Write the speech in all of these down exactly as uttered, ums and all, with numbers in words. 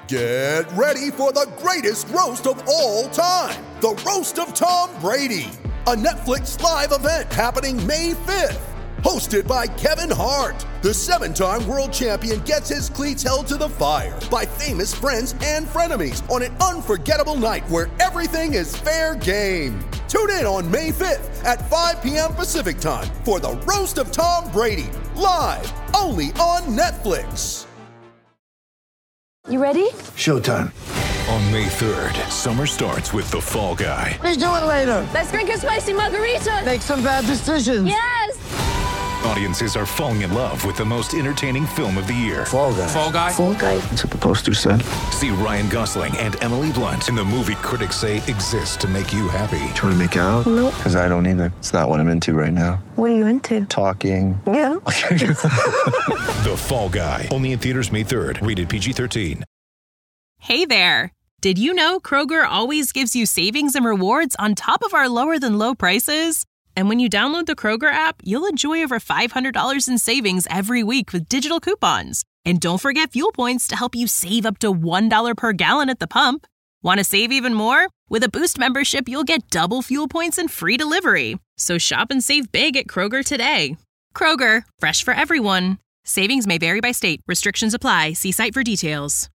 Get ready for the greatest roast of all time, the Roast of Tom Brady, a Netflix live event happening May fifth. Hosted by Kevin Hart, the seven-time world champion gets his cleats held to the fire by famous friends and frenemies on an unforgettable night where everything is fair game. Tune in on May fifth at five p.m. Pacific time for the Roast of Tom Brady, live only on Netflix. You ready? Showtime. On May third, summer starts with The Fall Guy. Let's do it later. Let's drink a spicy margarita. Make some bad decisions. Yes! Audiences are falling in love with the most entertaining film of the year. Fall Guy. Fall Guy? Fall Guy. That's what the poster said. See Ryan Gosling and Emily Blunt in the movie critics say exists to make you happy. Trying to make it out? Nope. Because I don't either. It's not what I'm into right now. What are you into? Talking. Yeah. The Fall Guy. Only in theaters May third. Rated P G thirteen. Hey there. Did you know Kroger always gives you savings and rewards on top of our lower than low prices? And when you download the Kroger app, you'll enjoy over five hundred dollars in savings every week with digital coupons. And don't forget fuel points to help you save up to one dollar per gallon at the pump. Want to save even more? With a Boost membership, you'll get double fuel points and free delivery. So shop and save big at Kroger today. Kroger, fresh for everyone. Savings may vary by state. Restrictions apply. See site for details.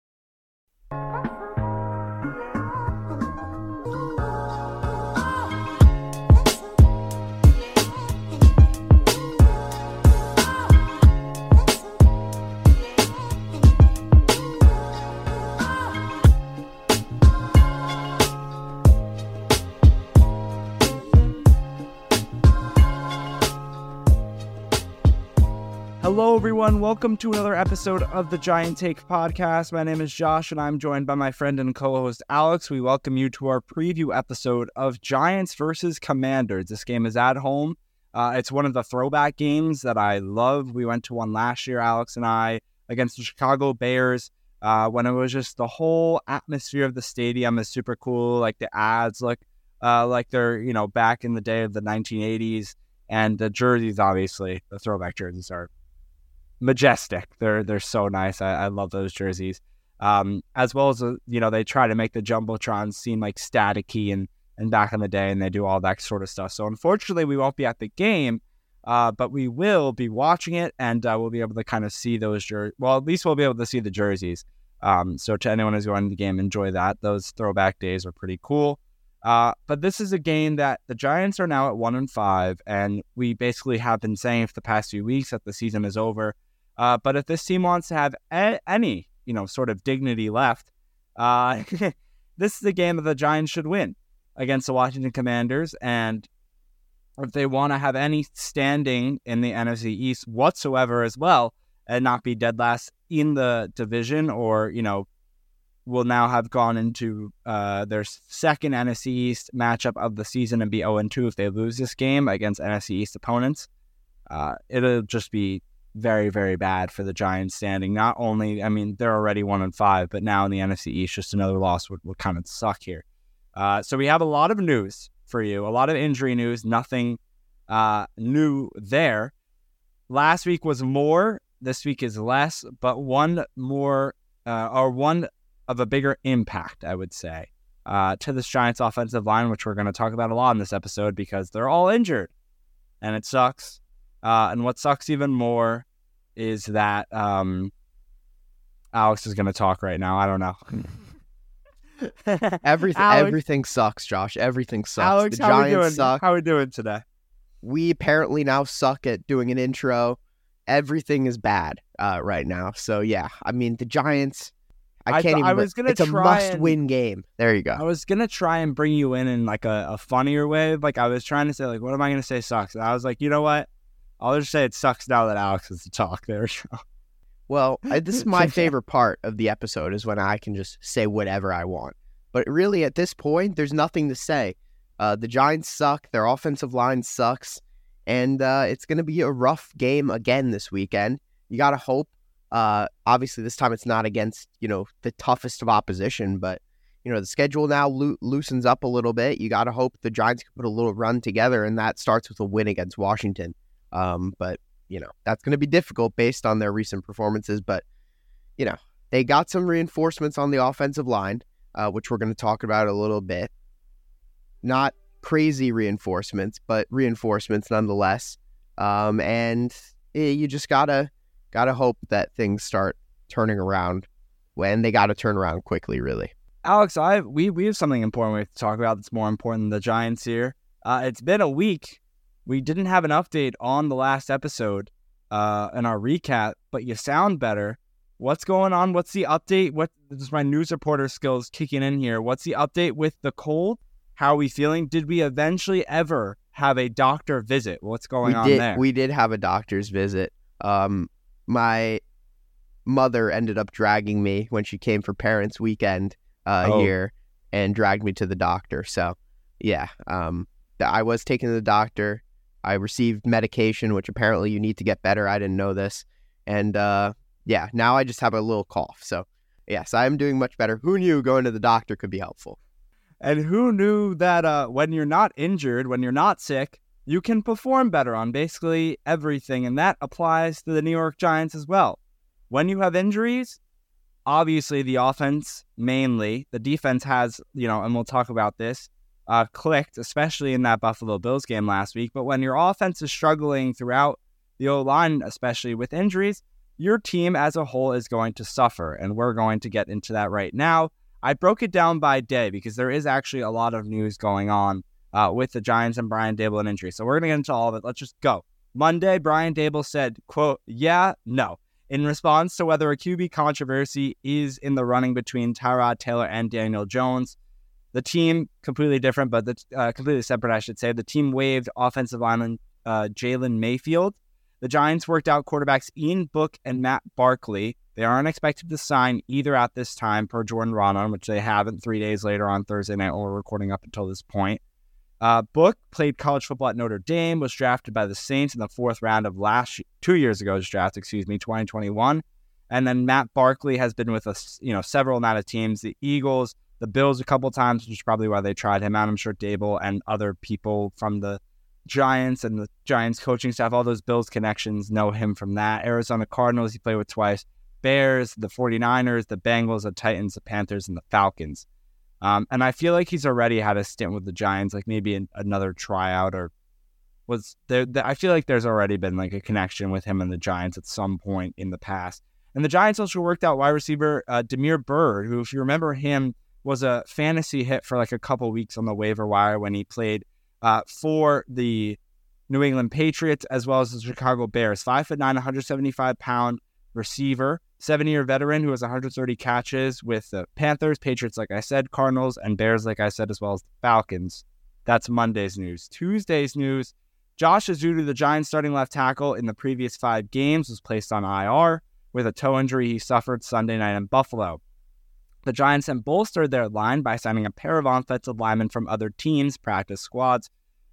Hello, everyone. Welcome to another episode of the Giant Take podcast. My name is Josh, and I'm joined by my friend and co-host Alex. We welcome you to our preview episode of Giants versus Commanders. This game is at home. Uh, it's one of the throwback games that I love. We went to one last year, Alex and I, against the Chicago Bears, uh, when it was just the whole atmosphere of the stadium is super cool. Like the ads look uh, like they're, you know, back in the day of the nineteen eighties. And the jerseys, obviously, the throwback jerseys are majestic. They're they're so nice. I, I love those jerseys. Um, as well as, uh, you know, they try to make the Jumbotrons seem like staticky and, and back in the day, and they do all that sort of stuff. So unfortunately, we won't be at the game, uh, but we will be watching it, and uh, we'll be able to kind of see those jerseys. Well, at least we'll be able to see the jerseys. Um, so to anyone who's going to the game, enjoy that. Those throwback days are pretty cool. Uh, but this is a game that the Giants are now at one and five, and we basically have been saying for the past few weeks that the season is over. Uh, but if this team wants to have a- any, you know, sort of dignity left, uh, this is a game that the Giants should win against the Washington Commanders. And if they want to have any standing in the N F C East whatsoever as well, and not be dead last in the division, or, you know, will now have gone into uh, their second N F C East matchup of the season and be oh and two if they lose this game against N F C East opponents, uh, it'll just be very, very bad for the Giants standing. Not only, I mean, they're already one and five, but now in the N F C East, just another loss would, would kind of suck here. Uh, so we have a lot of news for you, a lot of injury news, nothing uh, new there. Last week was more, this week is less, but one more, uh, or one of a bigger impact, I would say, uh, to this Giants offensive line, which we're going to talk about a lot in this episode because they're all injured, and it sucks. Uh, and what sucks even more is that um, Alex is going to talk right now. I don't know. everything, Alex, everything sucks, Josh. Everything sucks. Alex, the how Giants we doing? suck. How are we doing today? We apparently now suck at doing an intro. Everything is bad uh, right now. So yeah, I mean the Giants. I, I can't th- even. I was gonna it's a try must-win and, game. There you go. I was gonna try and bring you in in like a, a funnier way. Like I was trying to say, like, what am I gonna say sucks? And I was like, you know what? I'll just say it sucks now that Alex is to talk. There we go. Well, I, this is my favorite part of the episode is when I can just say whatever I want. But really, at this point, there's nothing to say. Uh, the Giants suck. Their offensive line sucks. And uh, it's going to be a rough game again this weekend. You got to hope. Uh, obviously, this time it's not against, you know, the toughest of opposition. But, you know, the schedule now lo- loosens up a little bit. You got to hope the Giants can put a little run together. And that starts with a win against Washington. Um, but, you know, that's going to be difficult based on their recent performances. But, you know, they got some reinforcements on the offensive line, uh, which we're going to talk about a little bit. Not crazy reinforcements, but reinforcements nonetheless. Um, and eh, you just gotta gotta hope that things start turning around when they gotta turn around quickly, really. Alex, I we we have something important we have to talk about that's more important than the Giants here. Uh, it's been a week. We didn't have an update on the last episode uh, in our recap, but you sound better. What's going on? What's the update? What is my news reporter skills kicking in here? What's the update with the cold? How are we feeling? Did we eventually ever have a doctor visit? What's going we on did, there? We did have a doctor's visit. Um, my mother ended up dragging me when she came for Parents' Weekend uh, Oh. here and dragged me to the doctor. So, yeah, um, th- I was taken to the doctor. I received medication, which apparently you need to get better. I didn't know this. And, uh, yeah, now I just have a little cough. So, yes, I am doing much better. Who knew going to the doctor could be helpful? And who knew that uh, when you're not injured, when you're not sick, you can perform better on basically everything. And that applies to the New York Giants as well. When you have injuries, obviously the offense mainly, the defense has, you know, and we'll talk about this, uh, clicked, especially in that Buffalo Bills game last week. But when your offense is struggling throughout the O-line, especially with injuries, your team as a whole is going to suffer. And we're going to get into that right now. I broke it down by day because there is actually a lot of news going on uh, with the Giants and Brian Daboll and injury. So we're going to get into all of it. Let's just go. Monday, Brian Daboll said, quote, yeah, no, in response to whether a Q B controversy is in the running between Tyrod Taylor and Daniel Jones. The team, completely different, but the, uh, completely separate, I should say. The team waived offensive lineman uh, Jalen Mayfield. The Giants worked out quarterbacks Ian Book and Matt Barkley. They aren't expected to sign either at this time per Jordan Raanan, which they haven't three days later on Thursday night when we're recording up until this point. Uh, Book played college football at Notre Dame, was drafted by the Saints in the fourth round of last two years ago, was drafted, excuse me, twenty twenty-one. And then Matt Barkley has been with us, you know, several amount of teams, the Eagles, the Bills a couple times, which is probably why they tried him out. I'm sure Daboll and other people from the Giants and the Giants coaching staff, all those Bills connections know him from that. Arizona Cardinals, he played with twice. Bears, the 49ers, the Bengals, the Titans, the Panthers, and the Falcons. Um, and I feel like he's already had a stint with the Giants, like maybe in another tryout or was there. I feel like there's already been like a connection with him and the Giants at some point in the past. And the Giants also worked out wide receiver uh, Damiere Byrd, who, if you remember him, was a fantasy hit for like a couple weeks on the waiver wire when he played uh, for the New England Patriots as well as the Chicago Bears. Five foot nine, one hundred seventy-five pound receiver, seven-year veteran who has one hundred thirty catches with the Panthers, Patriots, like I said, Cardinals, and Bears, like I said, as well as the Falcons. That's Monday's news. Tuesday's news, Josh Ezeudu, the Giants starting left tackle in the previous five games, was placed on I R with a toe injury he suffered Sunday night in Buffalo. The Giants then bolstered their line by signing a pair of offensive linemen from other teams' practice squads.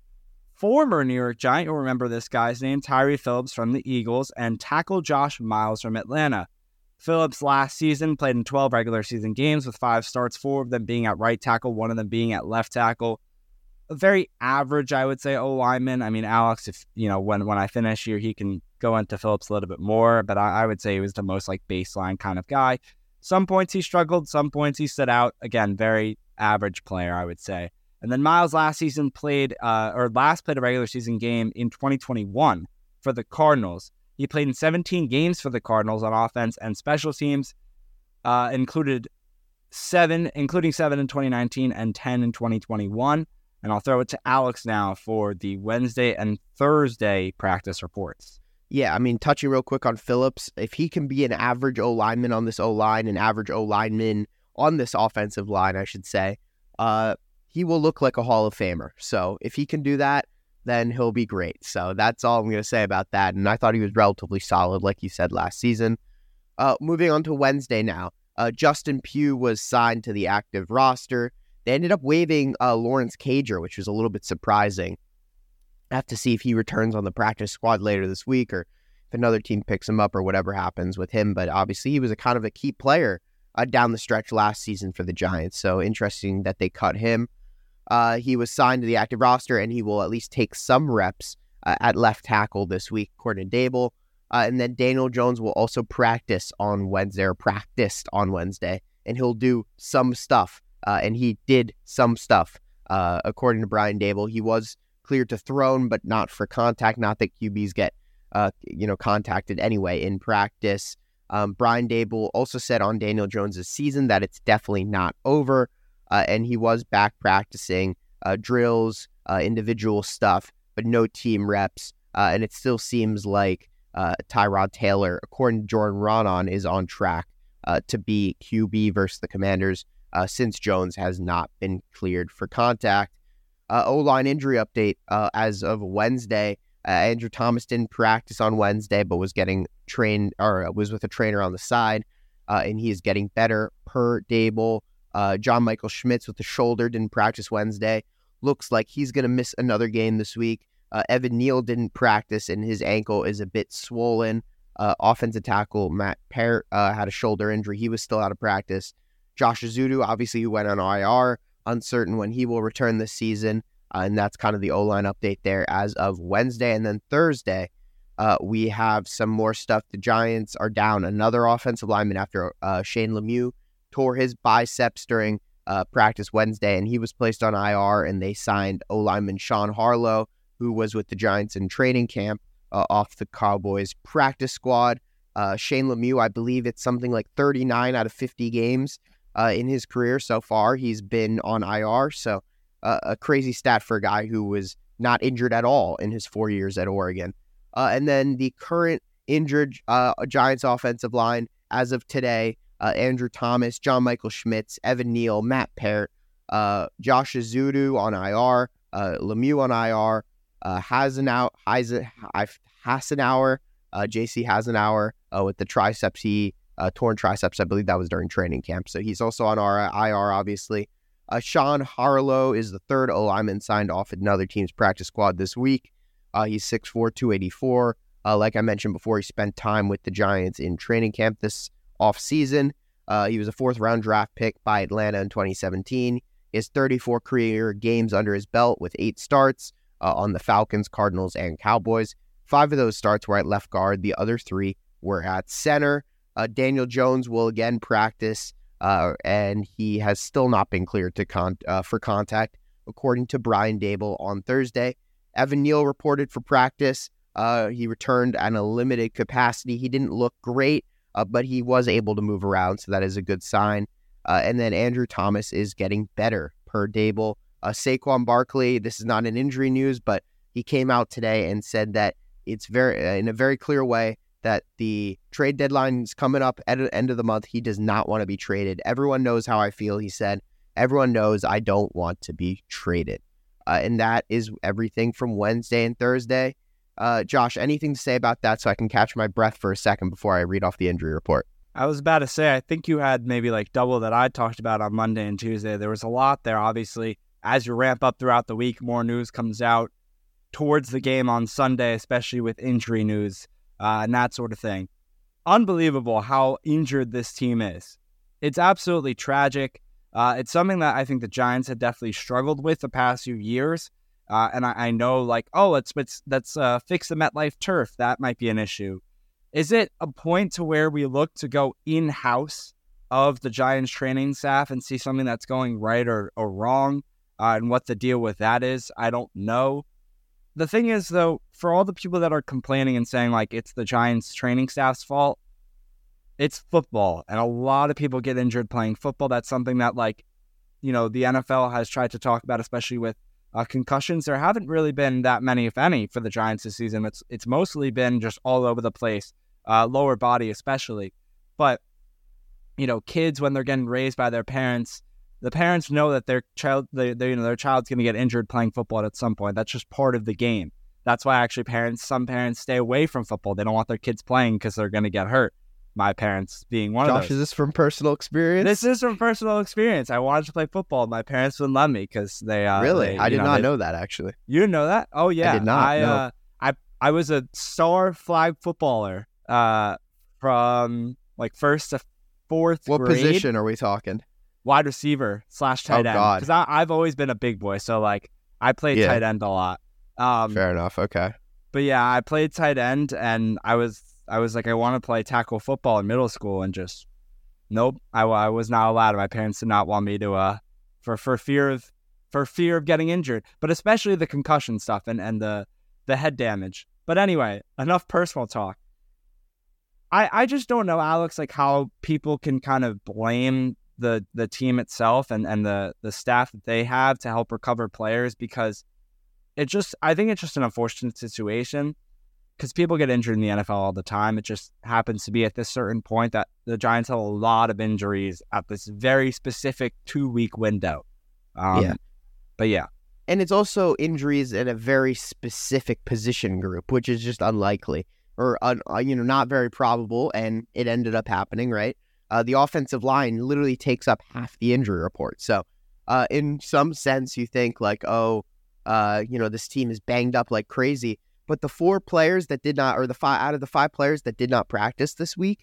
Former New York Giant, you'll remember this guy's name, Tyree Phillips from the Eagles, and tackle Josh Miles from Atlanta. Phillips last season played in twelve regular season games with five starts, four of them being at right tackle, one of them being at left tackle. A very average, I would say, O-lineman. I mean, Alex, if you know, when, when I finish here, he can go into Phillips a little bit more, but I, I would say he was the most like baseline kind of guy. Some points he struggled, some points he stood out. Again, very average player, I would say. And then Miles last season played, uh, or last played a regular season game in twenty twenty-one for the Cardinals. He played in seventeen games for the Cardinals on offense and special teams, uh, included seven, including seven in twenty nineteen and ten in twenty twenty-one. And I'll throw it to Alex now for the Wednesday and Thursday practice reports. Yeah, I mean, touching real quick on Phillips, if he can be an average O-lineman on this O-line, an average O-lineman on this offensive line, I should say, uh, he will look like a Hall of Famer. So if he can do that, then he'll be great. So that's all I'm going to say about that. And I thought he was relatively solid, like you said, last season. Uh, moving on to Wednesday now. Uh, Justin Pugh was signed to the active roster. They ended up waiving uh, Lawrence Cager, which was a little bit surprising. I have to see if he returns on the practice squad later this week or if another team picks him up or whatever happens with him. But obviously he was a kind of a key player uh, down the stretch last season for the Giants. So interesting that they cut him. Uh, he was signed to the active roster and he will at least take some reps uh, at left tackle this week, according to Daboll. Uh, and then Daniel Jones will also practice on Wednesday or practiced on Wednesday, and he'll do some stuff. Uh, and he did some stuff, uh, according to Brian Daboll. He was cleared to thrown, but not for contact. Not that Q Bs get, uh, you know, contacted anyway in practice. Um, Brian Daboll also said on Daniel Jones' season that it's definitely not over, uh, and he was back practicing uh, drills, uh, individual stuff, but no team reps. Uh, and it still seems like uh, Tyrod Taylor, according to Jordan Raanan, is on track uh, to be Q B versus the Commanders. Uh, since Jones has not been cleared for contact. Uh, O-line injury update uh, as of Wednesday. Uh, Andrew Thomas didn't practice on Wednesday, but was getting trained or was with a trainer on the side, uh, and he is getting better per Daboll. Uh, John Michael Schmitz with the shoulder didn't practice Wednesday. Looks like he's going to miss another game this week. Uh, Evan Neal didn't practice, and his ankle is a bit swollen. Uh, offensive tackle Matt Peart uh, had a shoulder injury. He was still out of practice. Josh Ezeudu, obviously, who went on I R, uncertain when he will return this season. Uh, and that's kind of the O-line update there as of Wednesday. And then Thursday, uh, we have some more stuff. The Giants are down another offensive lineman after uh, Shane Lemieux tore his biceps during uh, practice Wednesday, and he was placed on I R, and they signed O-lineman Sean Harlow, who was with the Giants in training camp, uh, off the Cowboys practice squad. Uh, Shane Lemieux, I believe it's something like thirty-nine out of fifty games Uh, in his career so far, he's been on I R, so uh, a crazy stat for a guy who was not injured at all in his four years at Oregon. Uh, and then the current injured uh, Giants offensive line as of today, uh, Andrew Thomas, John Michael Schmitz, Evan Neal, Matt Peart, uh, Josh Ezeudu on I R, uh, Lemieux on I R, uh, Hasenau, Hassenauer, uh, J C Hassenauer uh, with the triceps he Uh, torn triceps. I believe that was during training camp. So he's also on our I R, obviously. Uh, Sean Harlow is the third O-lineman signed off at another team's practice squad this week. Uh, he's six foot four, two eighty-four. Uh, like I mentioned before, he spent time with the Giants in training camp this offseason. Uh, he was a fourth-round draft pick by Atlanta in twenty seventeen. He has thirty-four career games under his belt with eight starts uh, on the Falcons, Cardinals, and Cowboys. Five of those starts were at left guard. The other three were at center. Uh, Daniel Jones will again practice, uh, and he has still not been cleared to con- uh, for contact, according to Brian Daboll on Thursday. Evan Neal reported for practice. Uh, he returned at a limited capacity. He didn't look great, uh, but he was able to move around, so that is a good sign. Uh, and then Andrew Thomas is getting better, per Daboll. Uh, Saquon Barkley, this is not an injury news, but he came out today and said that it's very, uh, in a very clear way, that the trade deadline is coming up at the end of the month. He does not want to be traded. Everyone knows how I feel, he said. Everyone knows I don't want to be traded. Uh, and that is everything from Wednesday and Thursday. Uh, Josh, anything to say about that so I can catch my breath for a second before I read off the injury report? I was about to say, I think you had maybe like double that I talked about on Monday and Tuesday. There was a lot there, obviously. As you ramp up throughout the week, more news comes out towards the game on Sunday, especially with injury news. Uh, and that sort of thing. Unbelievable how injured this team is. It's absolutely tragic. Uh, it's something that I think the Giants have definitely struggled with the past few years. Uh, and I, I know, like, oh, let's let's, let's uh, fix the MetLife turf. That might be an issue. Is it a point to where we look to go in-house of the Giants training staff and see something that's going right or, or wrong? Uh, and what the deal with that is, I don't know. The thing is, though, for all the people that are complaining and saying, like, it's the Giants training staff's fault, it's football. And a lot of people get injured playing football. That's something that, like, you know, the N F L has tried to talk about, especially with uh, concussions. There haven't really been that many, if any, for the Giants this season. It's it's mostly been just all over the place, uh, lower body especially. But, you know, kids, when they're getting raised by their parents, the parents know that their child, they, they, you know, their child's going to get injured playing football at some point. That's just part of the game. That's why actually parents, some parents stay away from football. They don't want their kids playing because they're going to get hurt. My parents being one Josh, of those. Josh, is this from personal experience? This is from personal experience. I wanted to play football. My parents wouldn't let me because they... Uh, really? They, I did know, not they, know that, actually. You didn't know that? Oh, yeah. I did not, I, no. uh, I, I was a star flag footballer uh, from, like, first to fourth what grade. What position are we talking? Wide receiver slash tight oh, end. God. Because I've always been a big boy, so, like, I played yeah. tight end a lot. Um, Fair enough, okay. But, yeah, I played tight end, and I was... I was like, I want to play tackle football in middle school, and just nope, I, I was not allowed. My parents did not want me to uh for for fear of for fear of getting injured, but especially the concussion stuff and and the the head damage. But anyway, enough personal talk. I I just don't know, Alex, like how people can kind of blame the the team itself and and the the staff that they have to help recover players, because it just I think it's just an unfortunate situation, because people get injured in the N F L all the time. It just happens to be at this certain point that the Giants have a lot of injuries at this very specific two-week window. Um, yeah. But yeah. And it's also injuries in a very specific position group, which is just unlikely or, un, uh, you know, not very probable. And it ended up happening, right? Uh, the offensive line literally takes up half the injury report. So uh, in some sense, you think like, oh, uh, you know, this team is banged up like crazy. But the four players that did not, or the five out of the five players that did not practice this week,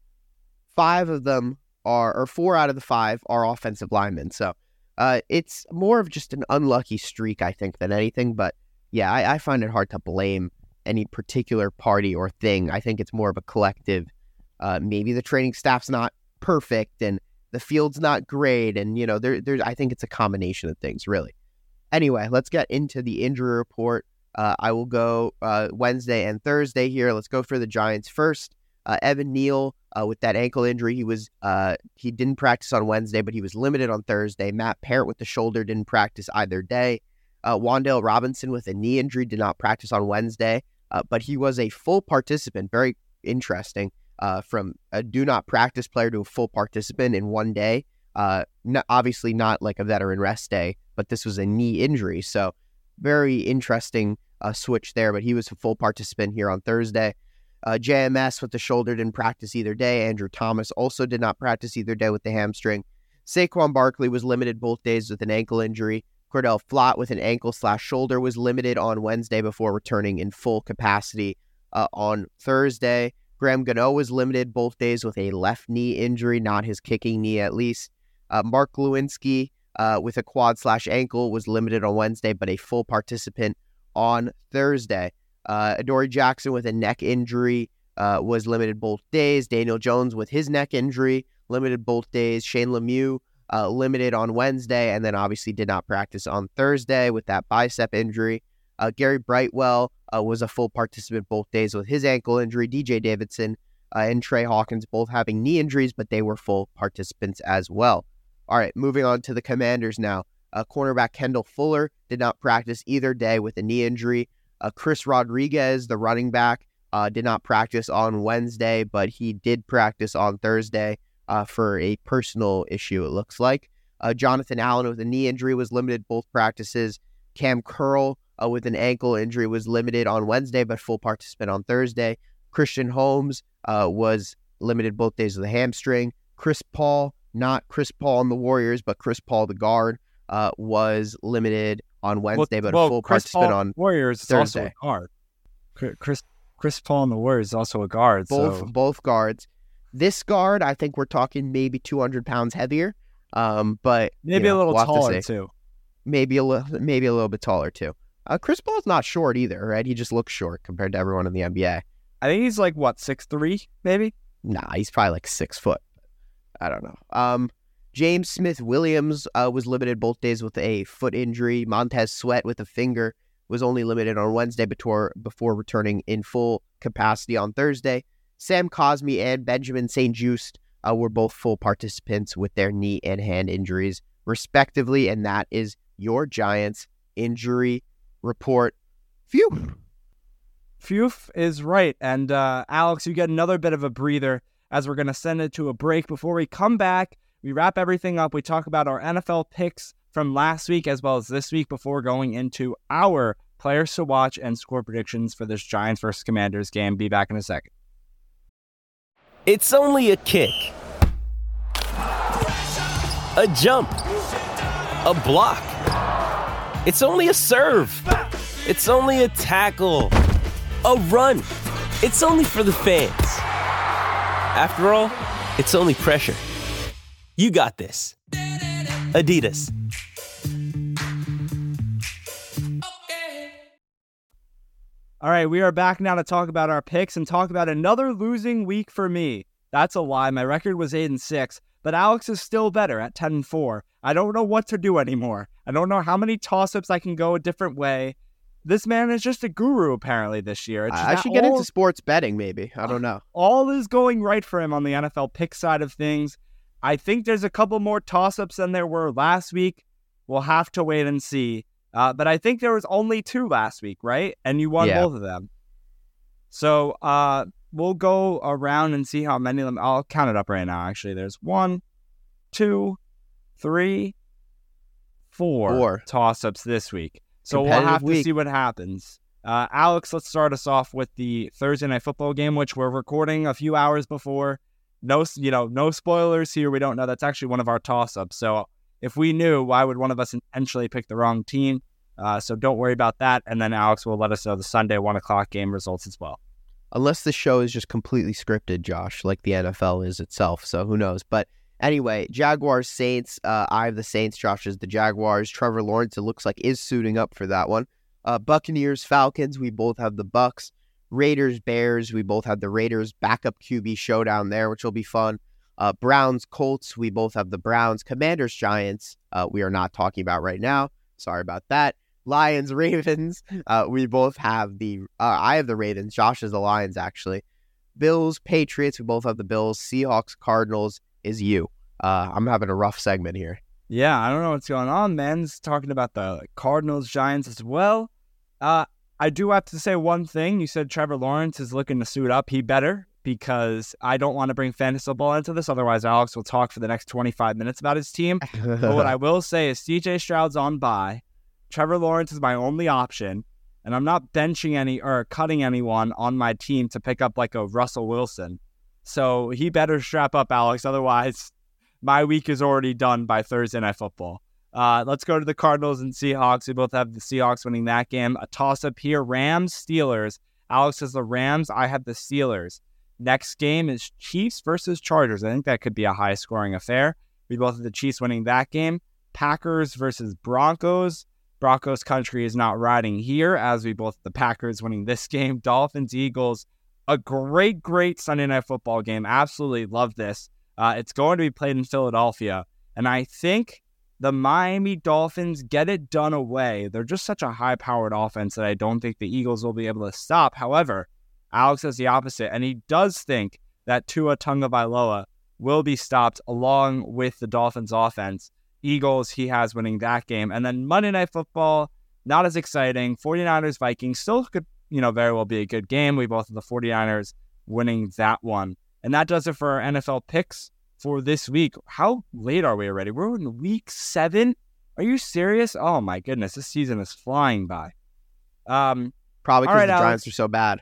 five of them are, or four out of the five are offensive linemen. So uh, it's more of just an unlucky streak, I think, than anything. But yeah, I, I find it hard to blame any particular party or thing. I think it's more of a collective. Uh, maybe the training staff's not perfect and the field's not great. And, you know, there, there, I think it's a combination of things, really. Anyway, let's get into the injury report. Uh, I will go uh, Wednesday and Thursday here. Let's go for the Giants first. Uh, Evan Neal uh, with that ankle injury. He was uh, he didn't practice on Wednesday, but he was limited on Thursday. Matt Parrott with the shoulder didn't practice either day. Uh, Wan'Dale Robinson with a knee injury did not practice on Wednesday, uh, but he was a full participant. Very interesting. Uh, from a do not practice player to a full participant in one day. Uh, not, obviously not like a veteran rest day, but this was a knee injury. So very interesting uh, switch there, but he was a full participant here on Thursday. Uh, J M S with the shoulder didn't practice either day. Andrew Thomas also did not practice either day with the hamstring. Saquon Barkley was limited both days with an ankle injury. Cordell Flott with an ankle slash shoulder was limited on Wednesday before returning in full capacity uh, on Thursday. Graham Gano was limited both days with a left knee injury, not his kicking knee at least. Uh, Mark Lewinsky uh, with a quad slash ankle was limited on Wednesday, but a full participant on Thursday. Uh, Adoree Jackson with a neck injury uh, was limited both days. Daniel Jones with his neck injury, limited both days. Shane Lemieux uh, limited on Wednesday, and then obviously did not practice on Thursday with that bicep injury. Uh, Gary Brightwell uh, was a full participant both days with his ankle injury. D J Davidson uh, and Trey Hawkins both having knee injuries, but they were full participants as well. All right, moving on to the Commanders now. Uh, cornerback Kendall Fuller did not practice either day with a knee injury. Uh, Chris Rodriguez, the running back, uh, did not practice on Wednesday, but he did practice on Thursday uh, for a personal issue, it looks like. Uh, Jonathan Allen with a knee injury was limited both practices. Cam Curl uh, with an ankle injury was limited on Wednesday, but full participant on Thursday. Christian Holmes uh, was limited both days with a hamstring. Chris Paul, not Chris Paul on the Warriors, but Chris Paul, the guard, uh, was limited on Wednesday, well, but well, a full Chris participant Paul on Warriors is Thursday. also a guard. Chris Chris Paul on the Warriors is also a guard. Both so. both guards. This guard, I think we're talking maybe two hundred pounds heavier, um, but maybe you know, a little we'll taller to too. Maybe a little, maybe a little bit taller too. Uh, Chris Paul's not short either, right? He just looks short compared to everyone in the N B A. I think he's like what six three, maybe. Nah, he's probably like six foot. I don't know. Um, James Smith Williams uh, was limited both days with a foot injury. Montez Sweat with a finger was only limited on Wednesday before before returning in full capacity on Thursday. Sam Cosmi and Benjamin Saint Juste uh, were both full participants with their knee and hand injuries, respectively, and that is your Giants injury report. Phew. Phew is right. And uh, Alex, you get another bit of a breather as we're going to send it to a break. Before we come back, we wrap everything up. We talk about our N F L picks from last week as well as this week before going into our players to watch and score predictions for this Giants versus Commanders game. Be back in a second. It's only a kick, a jump, a block. It's only a serve. It's only a tackle, a run. It's only for the fans. After all, it's only pressure. You got this. Adidas. All right, we are back now to talk about our picks and talk about another losing week for me. That's a lie. My record was eight and six, but Alex is still better at ten and four. I don't know what to do anymore. I don't know how many toss-ups I can go a different way. This man is just a guru apparently this year. It's I should get all, into sports betting maybe. I don't know. All is going right for him on the N F L pick side of things. I think there's a couple more toss-ups than there were last week. We'll have to wait and see. Uh, but I think there was only two last week, right? And you won yeah. both of them. So uh, we'll go around and see how many of them. I'll count it up right now, actually. There's one, two, three, four, four. toss-ups this week. So we'll have to week. see what happens. Uh, Alex, let's start us off with the Thursday Night Football game, which we're recording a few hours before. No, you know, no spoilers here. We don't know. That's actually one of our toss-ups. So if we knew, why would one of us intentionally pick the wrong team? Uh, so don't worry about that. And then Alex will let us know the Sunday one o'clock game results as well. Unless the show is just completely scripted, Josh, like the N F L is itself. So who knows? But anyway, Jaguars, Saints. Uh, I have the Saints. Josh is the Jaguars. Trevor Lawrence, it looks like, is suiting up for that one. Uh, Buccaneers, Falcons. We both have the Bucks. Raiders, Bears. We both have the Raiders. Backup Q B showdown there, which will be fun. Uh, Browns, Colts. We both have the Browns. Commanders, Giants. Uh, we are not talking about right now. Sorry about that. Lions, Ravens. Uh, we both have the. Uh, I have the Ravens. Josh has the Lions, actually. Bills, Patriots. We both have the Bills. Seahawks, Cardinals is you. Uh, I'm having a rough segment here. Yeah, I don't know what's going on, man. It's talking about the Cardinals, Giants as well. Uh, I do have to say one thing. You said Trevor Lawrence is looking to suit up. He better, because I don't want to bring fantasy football into this. Otherwise, Alex will talk for the next twenty-five minutes about his team. But what I will say is C J Stroud's on bye. Trevor Lawrence is my only option. And I'm not benching any or cutting anyone on my team to pick up like a Russell Wilson. So he better strap up, Alex. Otherwise, my week is already done by Thursday Night Football. Uh, let's go to the Cardinals and Seahawks. We both have the Seahawks winning that game. A toss-up here, Rams, Steelers. Alex has the Rams. I have the Steelers. Next game is Chiefs versus Chargers. I think that could be a high-scoring affair. We both have the Chiefs winning that game. Packers versus Broncos. Broncos country is not riding here, as we both have the Packers winning this game. Dolphins, Eagles. A great, great Sunday Night Football game. Absolutely love this. Uh, it's going to be played in Philadelphia. And I think the Miami Dolphins get it done away. They're just such a high-powered offense that I don't think the Eagles will be able to stop. However, Alex says the opposite, and he does think that Tua Tagovailoa will be stopped along with the Dolphins offense. Eagles, he has winning that game. And then Monday Night Football, not as exciting. 49ers, Vikings, still could, you know, very well be a good game. We both have the 49ers winning that one. And that does it for our N F L picks for this week. How late are we already? We're in week seven? Are you serious? Oh my goodness, this season is flying by. Um, Probably because right, the Alex. Giants are so bad.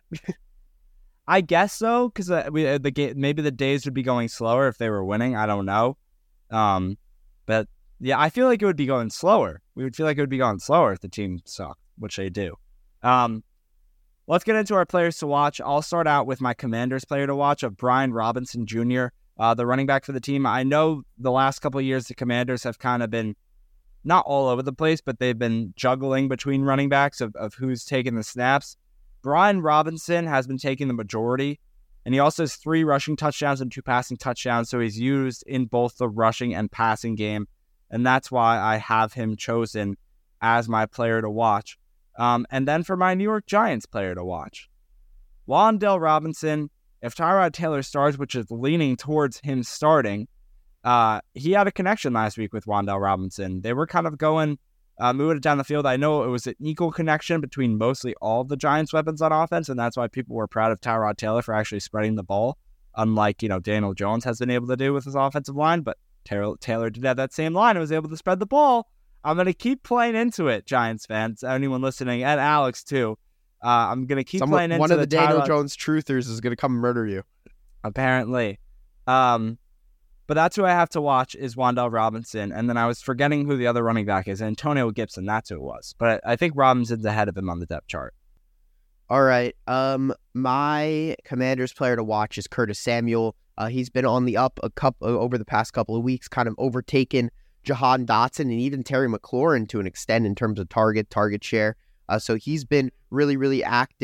I guess so, because uh, we uh, the ga- maybe the days would be going slower if they were winning. I don't know. Um, but yeah, I feel like it would be going slower. We would feel like it would be going slower if the team sucked, which they do. Um, let's get into our players to watch. I'll start out with my Commanders player to watch of Brian Robinson Junior, uh, the running back for the team. I know the last couple of years the Commanders have kind of been not all over the place, but they've been juggling between running backs of, of who's taking the snaps. Brian Robinson has been taking the majority, and he also has three rushing touchdowns and two passing touchdowns, so he's used in both the rushing and passing game, and that's why I have him chosen as my player to watch. Um, and then for my New York Giants player to watch, Wan'Dale Robinson. If Tyrod Taylor starts, which is leaning towards him starting, uh, he had a connection last week with Wan'Dale Robinson. They were kind of going, uh, moving it down the field. I know it was an equal connection between mostly all of the Giants' weapons on offense, and that's why people were proud of Tyrod Taylor for actually spreading the ball, unlike, you know, Daniel Jones has been able to do with his offensive line. But Taylor, Taylor did have that same line and was able to spread the ball. I'm going to keep playing into it, Giants fans, anyone listening, and Alex too. Uh, I'm going to keep Someone, playing into one of the, the Daniel Tyrod... Jones truthers is going to come murder you. Apparently. Um, but that's who I have to watch is Wan'Dale Robinson. And then I was forgetting who the other running back is. Antonio Gibson, that's who it was. But I think Robinson's ahead of him on the depth chart. All right. Um, my Commanders player to watch is Curtis Samuel. Uh, he's been on the up a couple over the past couple of weeks, kind of overtaken Jahan Dotson and even Terry McLaurin to an extent in terms of target, target share. Uh, so he's been really, really active.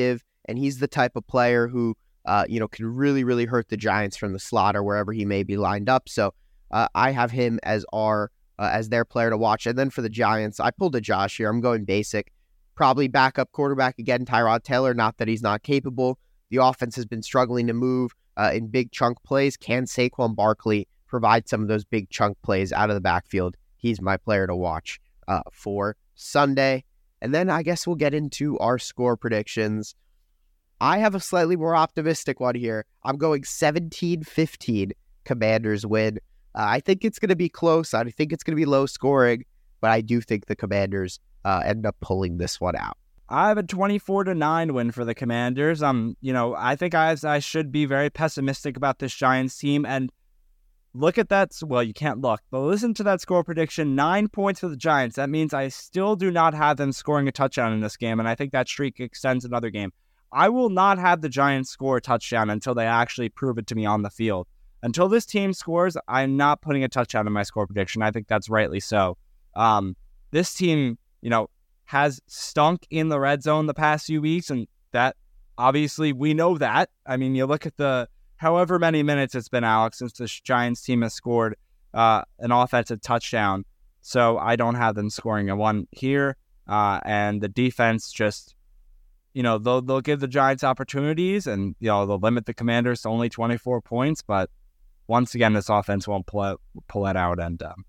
and he's the type of player who, uh, you know, can really, really hurt the Giants from the slot or wherever he may be lined up. So uh, I have him as our uh, as their player to watch. And then for the Giants, I pulled a Josh here. I'm going basic. Probably backup quarterback again, Tyrod Taylor. Not that he's not capable. The offense has been struggling to move uh, in big chunk plays. Can Saquon Barkley provide some of those big chunk plays out of the backfield? He's my player to watch uh, for Sunday. And then I guess we'll get into our score predictions. I have a slightly more optimistic one here. I'm going seventeen fifteen Commanders win. Uh, I think it's going to be close. I think it's going to be low scoring, but I do think the Commanders uh, end up pulling this one out. I have a twenty-four to nine win for the Commanders. Um, you know, I think I, I should be very pessimistic about this Giants team. And look at that. Well, you can't look, but listen to that score prediction. Nine points for the Giants. That means I still do not have them scoring a touchdown in this game. And I think that streak extends another game. I will not have the Giants score a touchdown until they actually prove it to me on the field. Until this team scores, I'm not putting a touchdown in my score prediction. I think that's rightly so. Um, this team, you know, has stunk in the red zone the past few weeks, and that, obviously, we know that. I mean, you look at the however many minutes it's been, Alex, since the Giants team has scored uh, an offensive touchdown. So I don't have them scoring a one here. Uh, and the defense just, you know, they'll they'll give the Giants opportunities, and, you know, they'll limit the Commanders to only twenty-four points. But once again, this offense won't pull it, pull it out. And um,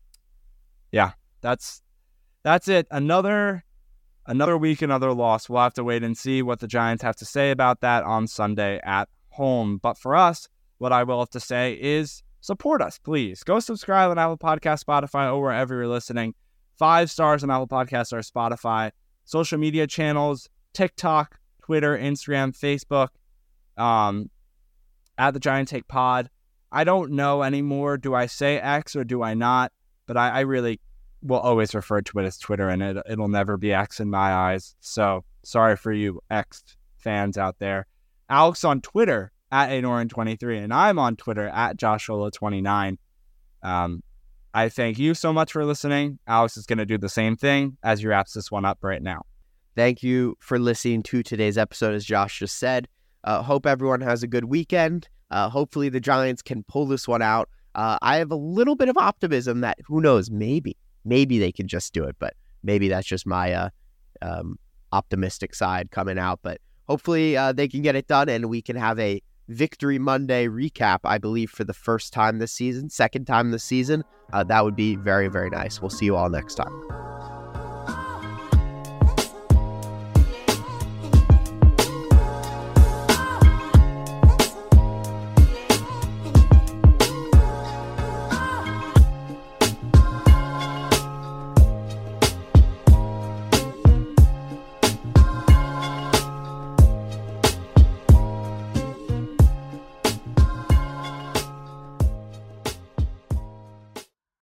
yeah, that's that's it. Another another week, another loss. We'll have to wait and see what the Giants have to say about that on Sunday at home. But for us, what I will have to say is support us, please. Go subscribe on Apple Podcasts, Spotify, or wherever you're listening. Five stars on Apple Podcasts or Spotify. Social media channels, TikTok, Twitter, Instagram, Facebook, um, at the Giant Take Pod. I don't know anymore. Do I say X or do I not? But I, I really will always refer to it as Twitter, and it, it'll never be X in my eyes. So sorry for you X fans out there. Alex on Twitter at A Norin twenty-three, and I'm on Twitter at Joshua twenty-nine. Um, I thank you so much for listening. Alex is going to do the same thing as he wraps this one up right now. Thank you for listening to today's episode, as Josh just said. Uh, hope everyone has a good weekend. Uh, hopefully the Giants can pull this one out. Uh, I have a little bit of optimism that, who knows, maybe, maybe they can just do it, but maybe that's just my uh, um, optimistic side coming out. But hopefully uh, they can get it done, and we can have a Victory Monday recap, I believe, for the first time this season, second time this season. Uh, that would be very, very nice. We'll see you all next time.